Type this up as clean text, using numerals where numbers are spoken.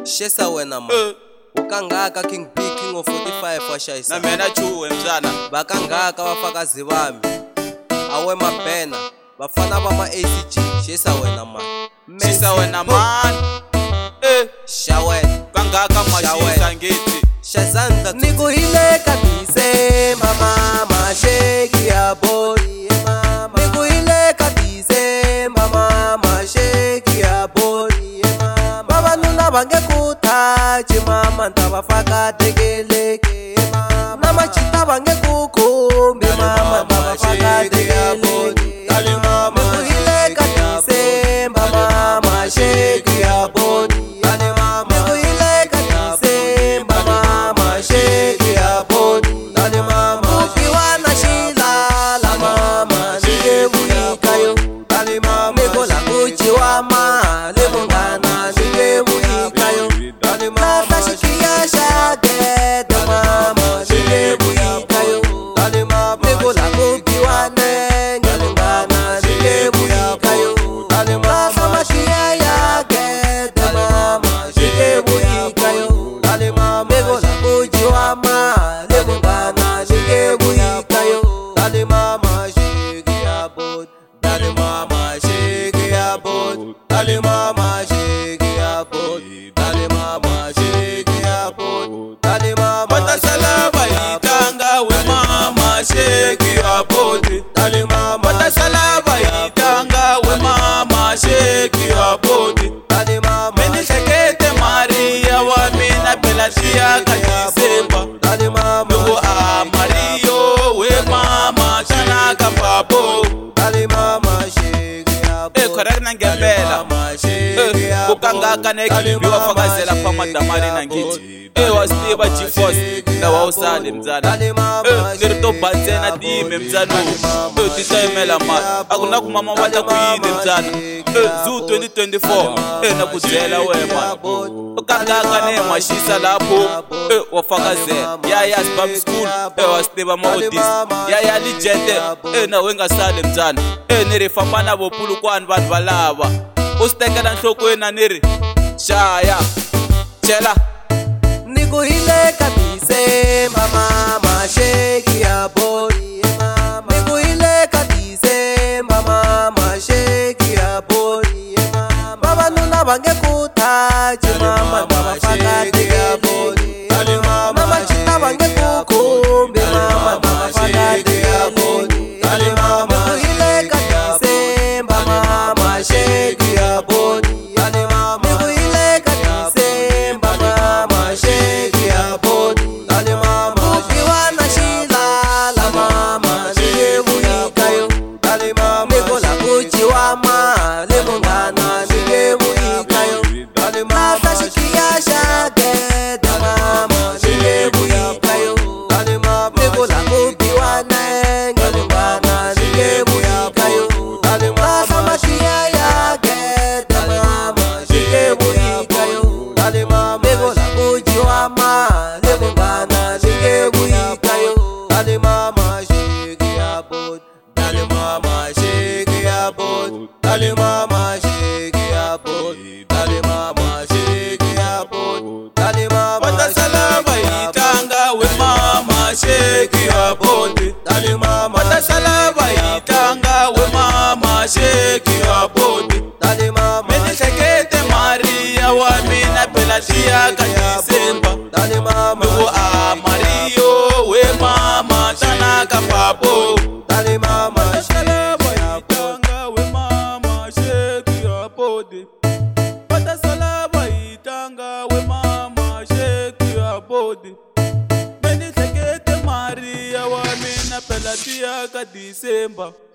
Shesa wena ma ukangaka King P King of 45 washayisa na mina chuwe mzana bakangaka bafakazi bami awe mabhena bafana bama ACG. Shesa wena ma Shesa wena man shawen kangaka mashisa ngithi shazanda nikuhile kabise mama masheki ya body mama nikuhile kabise mama masheki ya body mama baba nuna bangekuthathi mama ndabafaka tekeleke mama mama chita bangekukhumbi mama ndabafaka tekeleke dali mama nikuhile kabise mama masheki ya body Dale mama shake ya pot, dale mama shake ya pot, dale mama bata salaba itanga we mama shake ya pot, dale mama bata salaba itanga we mama shake ya pot, dale mama meni sekete Maria wa mina pelatia kajisemba, dale mama nugo a Mario we mama chana kapapo, dale mama shake ya pot, correct nangembela ukangaka nekimbi wafakazela pamadamari nangithi wasitiva G-Force na wawusale mzana niritobanzena dime mzana titayimela mali akunakumama wata kuyini mzana Zoo 2024 nakudzela wema ukangaka nemashisa lapho wafakazela yaya sibam school wasitiva maodisi yaya lijete na wengasale mzana nirifamba navo pulukwani vanhu valava usitekela nhlokweni niri shaya chela nikuhile kabise mama masheki ya body mama nikuhile kabise mama masheki ya body mama baba nuna bangekuthathi mama ndabafaka tekeleke dale mama mama chita bangekukhumbi mama ndabafaka tekeleke dale mama nikuhile kabise mama masheki ya body dale mama nikuhile kabise mama masheki ya body dale mama ukiwana shilala mama niyebuyikayo dale mama nikola kuchiwa mali mungana niyebuyikayo dale mama tashikia shagede mama niyebuyikayo dale mama nikola kupiwa nenge mungana niyebuyikayo dale mama mashia yagede mama niyebuyikayo dale mama nikola kuchiwa mali mungana niyebuyikayo dale mama shake ya bot dale mama shake ya bot dale mama shake ya bot dale mama shake ya bot dale mama bata salaba itanga we mama shake ya bot, dale mama bata salaba itanga we mama shake ya bot, dale mama meni sekete Maria wa mina pelatia kajisemba, dale mama nugo a Mario we mama chana kapapo, dale mama salaba itanga we mama shake ya bot, bata salaba itanga we mama shake ya bot, meni sekete Maria wa mina pelatia kajisemba.